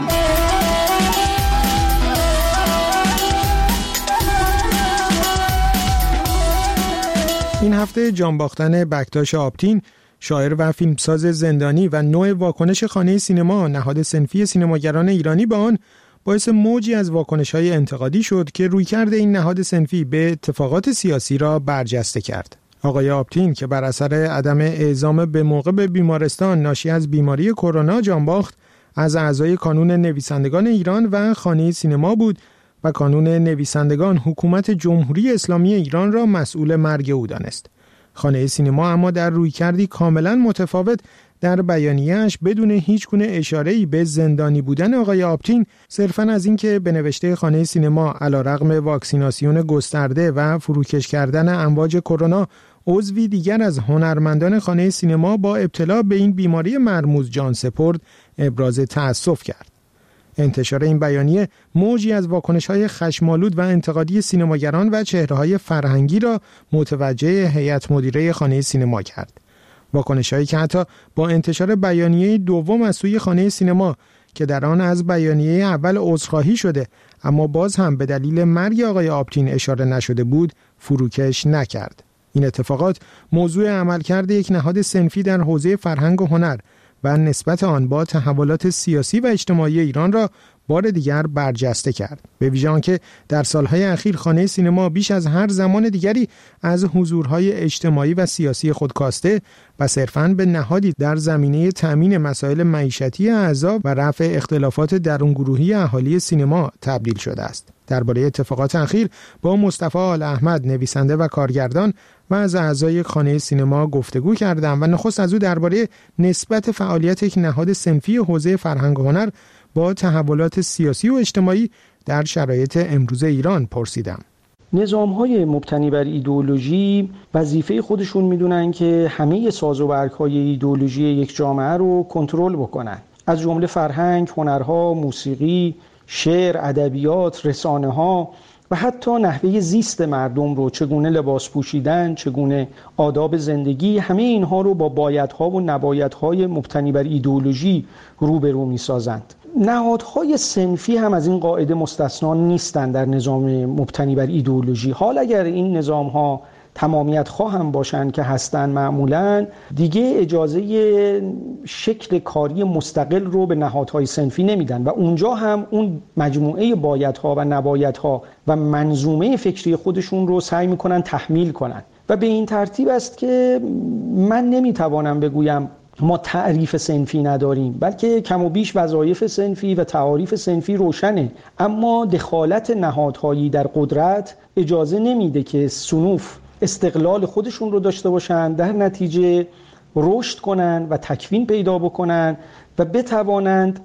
این هفته جانباختن بکتاش آپتین، شاعر و فیلمساز زندانی و نوع واکنش خانه سینما، نهاد صنفی سینماگران ایرانی به آن، باعث موجی از واکنش‌های انتقادی شد که رویکرد این نهاد صنفی به اتفاقات سیاسی را برجسته کرد. آقای آپتین که بر اثر عدم اعزام به موقع به بیمارستان ناشی از بیماری کرونا جان باخت، از اعضای کانون نویسندگان ایران و خانه سینما بود و کانون نویسندگان حکومت جمهوری اسلامی ایران را مسئول مرگ او دانست. خانه سینما اما در رویکردی کاملا متفاوت در بیانیه‌اش بدون هیچ گونه اشاره‌ای به زندانی بودن آقای آپتین، صرفاً از اینکه به نوشته خانه سینما علیرغم واکسیناسیون گسترده و فروکش کردن امواج کرونا، عضوی دیگر از هنرمندان خانه سینما با ابتلا به این بیماری مرموز جان سپرد، ابراز تأسف کرد. انتشار این بیانیه موجی از واکنش‌های خشم‌آلود و انتقادی سینماگران و چهره‌های فرهنگی را متوجه هیئت مدیره خانه سینما کرد. واکنش‌هایی که حتی با انتشار بیانیه دوم از سوی خانه سینما که در آن از بیانیه اول عذرخواهی شده اما باز هم به دلیل مرگ آقای آپتین اشاره نشده بود، فروکش نکرد. این اتفاقات موضوع عملکرد یک نهاد صنفی در حوزه فرهنگ و هنر و نسبت آن با تحولات سیاسی و اجتماعی ایران را بار دیگر برجسته کرد. به ویژه آنکه در سالهای اخیر خانه سینما بیش از هر زمان دیگری از حضورهای اجتماعی و سیاسی خود کاسته و صرفاً به نهادی در زمینه تأمین مسائل معیشتی اعضا و رفع اختلافات درونگروهی اهالی سینما تبدیل شده است. درباره اتفاقات اخیر با مصطفی آل احمد، نویسنده و کارگردان و از اعضای خانه سینما گفتگو کردم و نخست از او درباره نسبت فعالیت یک نهاد صنفی حوزه فرهنگ و هنر با تحولات سیاسی و اجتماعی در شرایط امروز ایران پرسیدم. نظام‌های مبتنی بر ایدئولوژی وظیفه خودشون میدونن که همه سازوبرگ‌های ایدئولوژی یک جامعه رو کنترل بکنن، از جمله فرهنگ، هنرها، موسیقی، شعر، ادبیات، رسانه‌ها و حتی نحوه زیست مردم رو، چگونه لباس پوشیدن، چگونه آداب زندگی، همه اینها رو با بایدها و نبایدهای مبتنی بر ایدئولوژی روبرو می‌سازند. نهادهای صنفی هم از این قاعده مستثنا نیستند در نظام مبتنی بر ایدئولوژی. حال اگر این نظام‌ها تمامیت خواهم باشند که هستند، معمولاً دیگه اجازه شکل کاری مستقل رو به نهادهای صنفی نمیدن و اونجا هم اون مجموعه بایدها و نبایدها و منظومه فکری خودشون رو سعی میکنن تحمیل کنن و به این ترتیب است که من نمیتوانم بگویم ما تعریف صنفی نداریم، بلکه کم و بیش وظایف صنفی و تعاریف صنفی روشنه، اما دخالت نهادهایی در قدرت اجازه نمیده که صنوف استقلال خودشون رو داشته باشن، در نتیجه رشد کنن و تکوین پیدا بکنن و بتوانند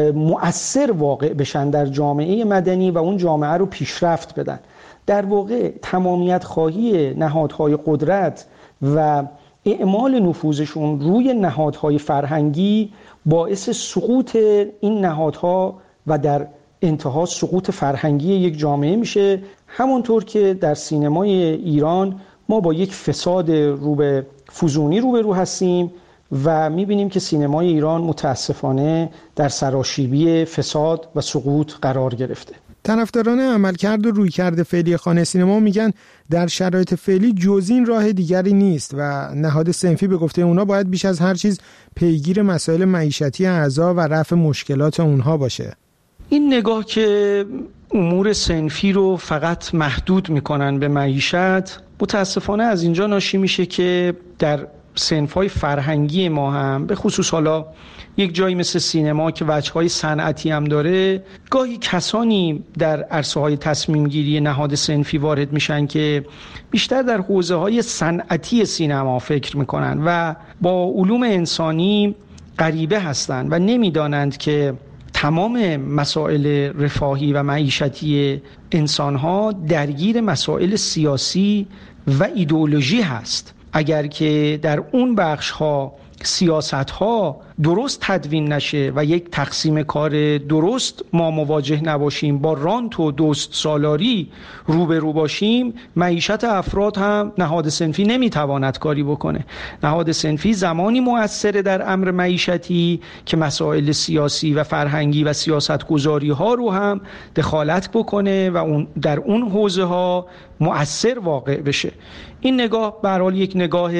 مؤثر واقع بشن در جامعه مدنی و اون جامعه رو پیشرفت بدن. در واقع تمامیت خواهی نهادهای قدرت و اعمال نفوذشون روی نهادهای فرهنگی باعث سقوط این نهادها و در انتها سقوط فرهنگی یک جامعه میشه. همونطور که در سینمای ایران ما با یک فساد رو به فزونی روبرو هستیم و میبینیم که سینمای ایران متاسفانه در سراشیبی فساد و سقوط قرار گرفته. طرفداران عملکرد و رویکرد فعلی خانه سینما میگن در شرایط فعلی جز این راه دیگری نیست و نهاد صنفی به گفته اونا باید بیش از هر چیز پیگیر مسائل معیشتی اعضا و رفع مشکلات اونها باشه. این نگاه که امور صنفی رو فقط محدود میکنن به معیشت متاسفانه از اینجا ناشی میشه که در صنف‌های فرهنگی ما هم به خصوص حالا یک جایی مثل سینما که وجه‌های صنعتی هم داره، گاهی کسانی در عرصه‌های تصمیم گیری نهاد صنفی وارد میشن که بیشتر در حوزه‌های صنعتی سینما فکر میکنن و با علوم انسانی غریبه هستند و نمیدانند که تمام مسائل رفاهی و معیشتی انسان‌ها درگیر مسائل سیاسی و ایدئولوژی هست. اگر که در اون بخش‌ها سیاست‌ها درست تدوین نشه و یک تقسیم کار درست ما مواجه نباشیم، با رانت و دوست سالاری روبرو باشیم، معیشت افراد هم نهاد صنفی نمیتواند کاری بکنه. نهاد صنفی زمانی مؤثره در امر معیشتی که مسائل سیاسی و فرهنگی و سیاستگذاری ها رو هم دخالت بکنه و اون در اون حوزه ها مؤثر واقع بشه. این نگاه به هر حال یک نگاه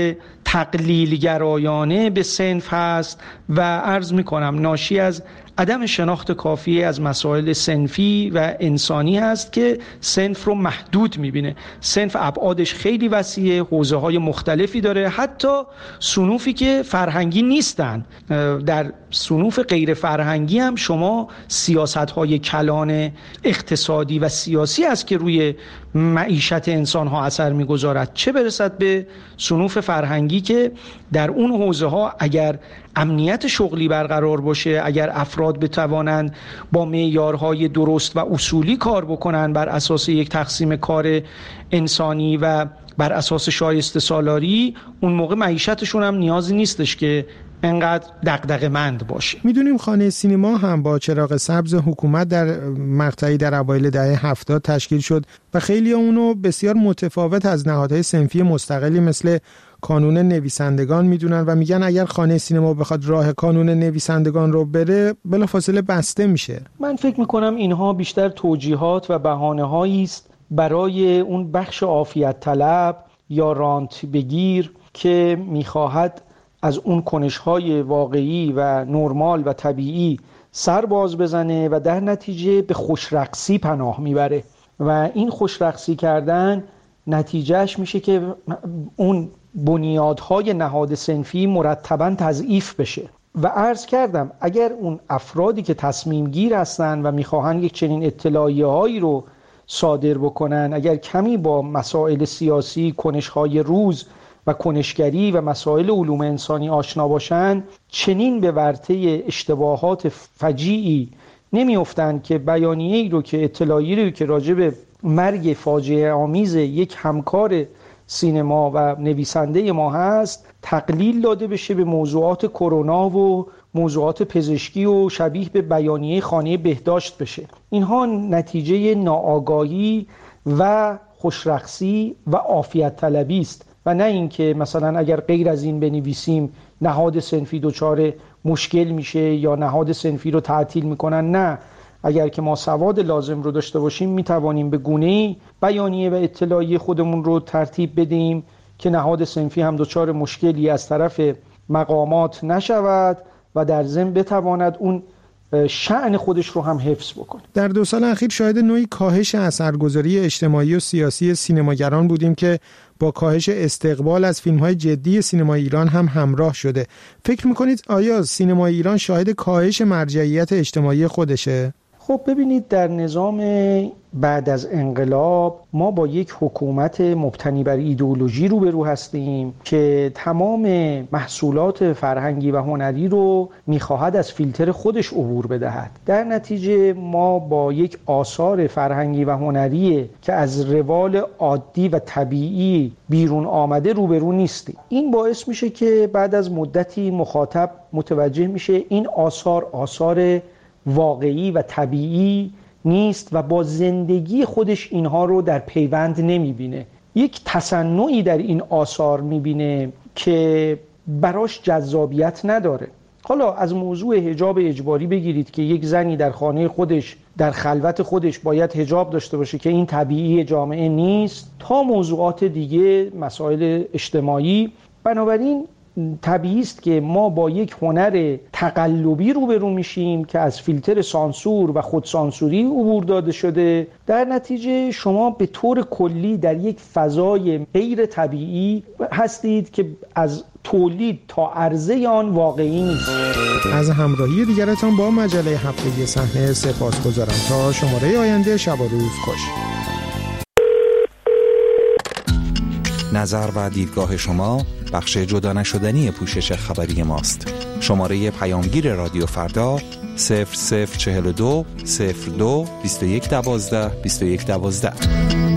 تقلیل گرایانه به صنف هست و عرض میکنم ناشی از عدم شناخت کافی از مسائل صنفی و انسانی هست که صنف رو محدود میبینه. صنف ابعادش خیلی وسیعه، حوزه های مختلفی داره، حتی صنوفی که فرهنگی نیستن. در صنوف غیر فرهنگی هم شما سیاست های کلان اقتصادی و سیاسی است که روی معیشت انسان ها اثر میگذارد، چه برسد به صنوف فرهنگی که در اون حوزه ها اگر امنیت شغلی برقرار باشه، اگر افراد بتوانند با معیارهای درست و اصولی کار بکنن بر اساس یک تقسیم کار انسانی و بر اساس شایسته سالاری، اون موقع معیشتشون هم نیازی نیستش که انقدر دغدغه‌مند باشه. میدونیم خانه سینما هم با چراغ سبز حکومت در مقطعی در اوایل دهه هفتاد تشکیل شد و خیلی اونو بسیار متفاوت از نهادهای صنفی مستقلی مثل کانون نویسندگان میدونن و میگن اگر خانه سینما بخواد راه کانون نویسندگان رو بره بلافاصله بسته میشه. من فکر میکنم اینها بیشتر توجیهات و بهانه‌هایی است برای اون بخش عافیت طلب یا رانت بگیر که میخواهد از اون کنش‌های واقعی و نرمال و طبیعی سر باز بزنه و در نتیجه به خوشرقصی پناه میبره و این خوشرقصی کردن نتیجهش میشه که اون بنیادهای نهاد صنفی مرتباً تضعیف بشه. و عرض کردم اگر اون افرادی که تصمیم گیر هستن و میخواهن یک چنین اطلاعیه هایی رو صادر بکنن، اگر کمی با مسائل سیاسی، کنش‌های روز و کنشگری و مسائل علوم انسانی آشنا باشن، چنین به ورطه اشتباهات فجیعی نمیافتند که بیانیه‌ای رو که اطلاعیه‌ای رو که راجع به مرگ فاجعه آمیز یک همکار سینما و نویسنده ما هست تقلیل داده بشه به موضوعات کرونا و موضوعات پزشکی و شبیه به بیانیه خانه بهداشت بشه. اینها نتیجه ناآگاهی و خوشرقصی و عافیت طلبی است و نه اینکه مثلا اگر غیر از این بنویسیم نهاد صنفی دچار مشکل میشه یا نهاد صنفی رو تعطیل میکنن. نه، اگر که ما سواد لازم رو داشته باشیم میتوانیم به گونه‌ای بیانیه و اطلاعیه خودمون رو ترتیب بدیم که نهاد صنفی هم دچار مشکلی از طرف مقامات نشود و در ضمن بتواند اون شأن خودش رو هم حفظ بکنه. در دو سال اخیر شاهد نوعی کاهش اثرگذاری اجتماعی و سیاسی سینماگران بودیم که با کاهش استقبال از فیلم‌های جدی سینما ایران هم همراه شده. فکر می‌کنید آیا سینما ایران شاهد کاهش مرجعیت اجتماعی خودشه؟ خب ببینید، در نظام بعد از انقلاب ما با یک حکومت مبتنی بر ایدئولوژی روبرو هستیم که تمام محصولات فرهنگی و هنری رو میخواهد از فیلتر خودش عبور بدهد. در نتیجه ما با یک آثار فرهنگی و هنری که از روال عادی و طبیعی بیرون آمده روبرو نیستیم. این باعث میشه که بعد از مدتی مخاطب متوجه میشه این آثار آثار واقعی و طبیعی نیست و با زندگی خودش اینها رو در پیوند نمیبینه. یک تصنعی در این آثار میبینه که براش جذابیت نداره. حالا از موضوع حجاب اجباری بگیرید که یک زنی در خانه خودش در خلوت خودش باید حجاب داشته باشه که این طبیعی جامعه نیست، تا موضوعات دیگه، مسائل اجتماعی. بنابراین طبیعی است که ما با یک هنر تقلبی روبرو میشیم که از فیلتر سانسور و خودسانسوری عبور داده شده. در نتیجه شما به طور کلی در یک فضای غیر طبیعی هستید که از تولید تا عرضه آن واقعی نیست. از همراهی دیگرتان با مجله هفتگی صحنه سپاسگزارم. تا شماره آینده، شب و روز خوش. نظر و دیدگاه شما بخش جدا نشدنی پوشش خبری ماست. شماره پیامگیر رادیو فردا صفر صفر چهل و دو صفر دو بیست و یک دوازده بیست و یک دوازده.